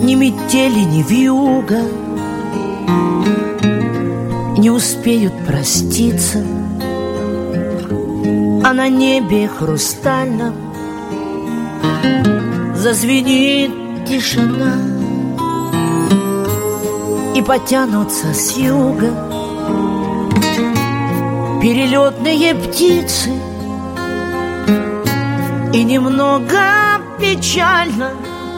Ни метели, ни вьюга не успеют проститься, а на небе хрустальном зазвенит тишина, и потянутся с юга перелетные птицы, и немного печально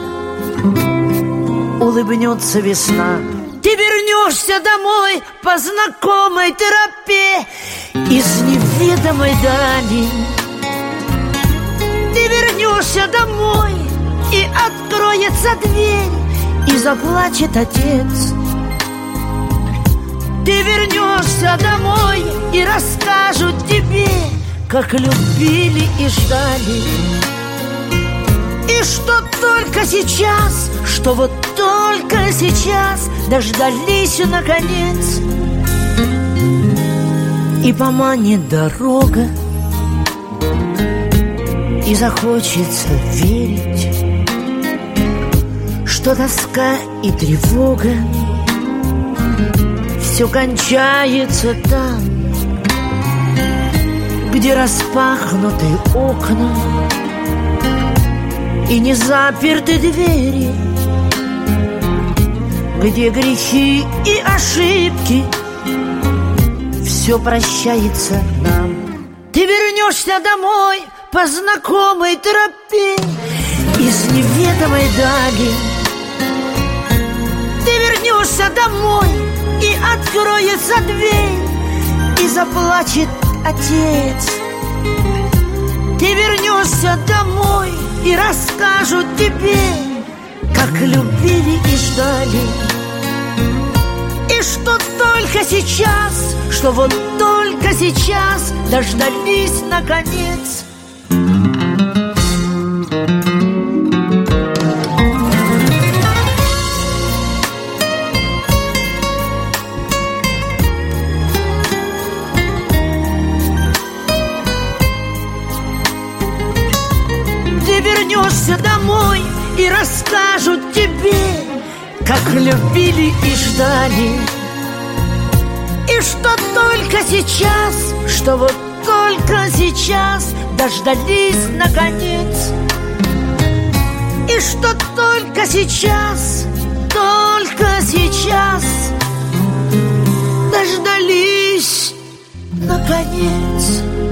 улыбнется весна. Ты вернешься домой по знакомой тропе из неведомой дали. Ты вернешься домой, и откроется дверь, и заплачет отец. Ты вернешься домой, и расскажут тебе, как любили и ждали. И что только сейчас, что вот только сейчас дождались наконец. И поманит дорога, и захочется верить, что тоска и тревога все кончается там, где распахнуты окна и не заперты двери, где грехи и ошибки все прощается нам. Ты вернешься домой по знакомой тропе из неведомой дали. Ты вернешься домой, и откроется дверь, и заплачет отец. Ты вернешься домой, и расскажут тебе, как любили и ждали. И что только сейчас, что вот только сейчас дождались наконец. Ты вернешься домой, и расскажут тебе, как любили и ждали. И что только сейчас, что вот только сейчас дождались наконец. И что только сейчас дождались наконец.